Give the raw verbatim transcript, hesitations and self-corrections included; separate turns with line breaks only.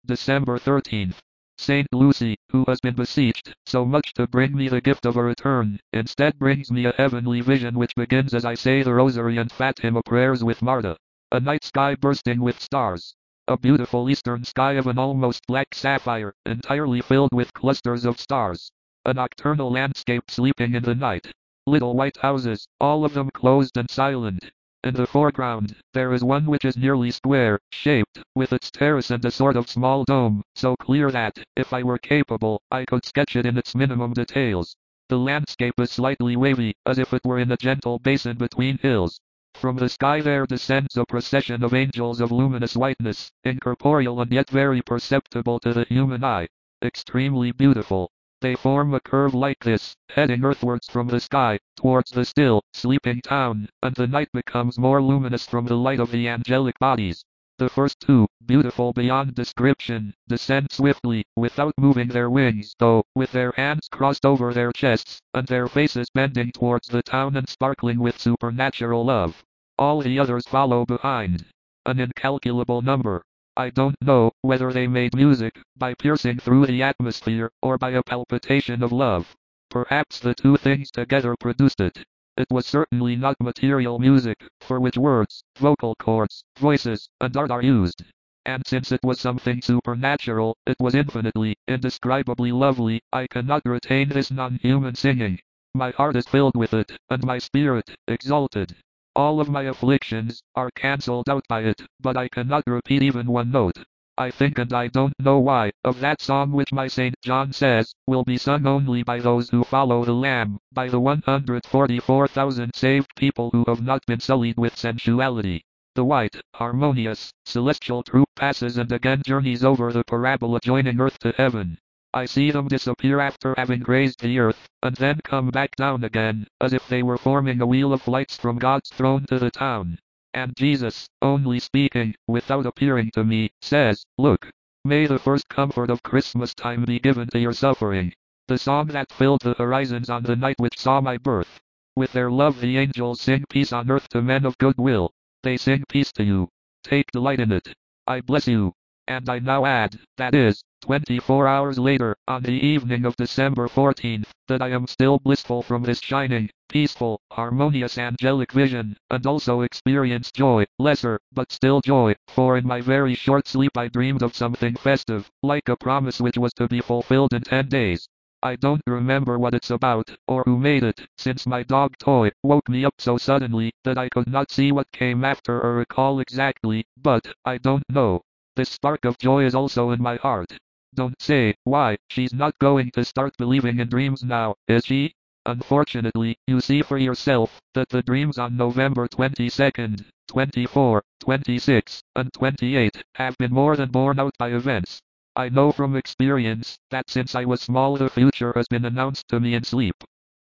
December thirteenth. Saint Lucy, who has been beseeched so much to bring me the gift of a return, instead brings me a heavenly vision which begins as I say the Rosary and Fatima prayers with Marta. A night sky bursting with stars. A beautiful eastern sky of an almost black sapphire, entirely filled with clusters of stars. A nocturnal landscape sleeping in the night. Little white houses, all of them closed and silent. In the foreground, there is one which is nearly square-shaped, with its terrace and a sort of small dome, so clear that, if I were capable, I could sketch it in its minimum details. The landscape is slightly wavy, as if it were in a gentle basin between hills. From the sky there descends a procession of angels of luminous whiteness, incorporeal and yet very perceptible to the human eye. Extremely beautiful. They form a curve like this, heading earthwards from the sky, towards the still, sleeping town, and the night becomes more luminous from the light of the angelic bodies. The first two, beautiful beyond description, descend swiftly, without moving their wings, though, with their hands crossed over their chests, and their faces bending towards the town and sparkling with supernatural love. All the others follow behind. An incalculable number. I don't know whether they made music, by piercing through the atmosphere, or by a palpitation of love. Perhaps the two things together produced it. It was certainly not material music, for which words, vocal cords, voices, and art are used. And since it was something supernatural, it was infinitely, indescribably lovely. I cannot retain this non-human singing. My heart is filled with it, and my spirit, exalted. All of my afflictions are cancelled out by it, but I cannot repeat even one note. I think, and I don't know why, of that song which my Saint John says, will be sung only by those who follow the Lamb, by the one hundred forty-four thousand saved people who have not been sullied with sensuality. The white, harmonious, celestial troop passes and again journeys over the parabola joining earth to heaven. I see them disappear after having grazed the earth, and then come back down again, as if they were forming a wheel of lights from God's throne to the town. And Jesus, only speaking, without appearing to me, says, "Look, may the first comfort of Christmas time be given to your suffering." The song that filled the horizons on the night which saw my birth. With their love the angels sing peace on earth to men of good will. They sing peace to you. Take delight in it. I bless you. And I now add, that is, twenty-four hours later, on the evening of December fourteenth, that I am still blissful from this shining, peaceful, harmonious angelic vision, and also experience joy, lesser, but still joy, for in my very short sleep I dreamed of something festive, like a promise which was to be fulfilled in ten days. I don't remember what it's about, or who made it, since my dog Toy woke me up so suddenly, that I could not see what came after or recall exactly, but, I don't know. This spark of joy is also in my heart. Don't say, why, she's not going to start believing in dreams now, is she? Unfortunately, you see for yourself, that the dreams on November twenty-second, twenty-fourth, twenty-sixth, and twenty-eighth, have been more than borne out by events. I know from experience, that since I was small the future has been announced to me in sleep.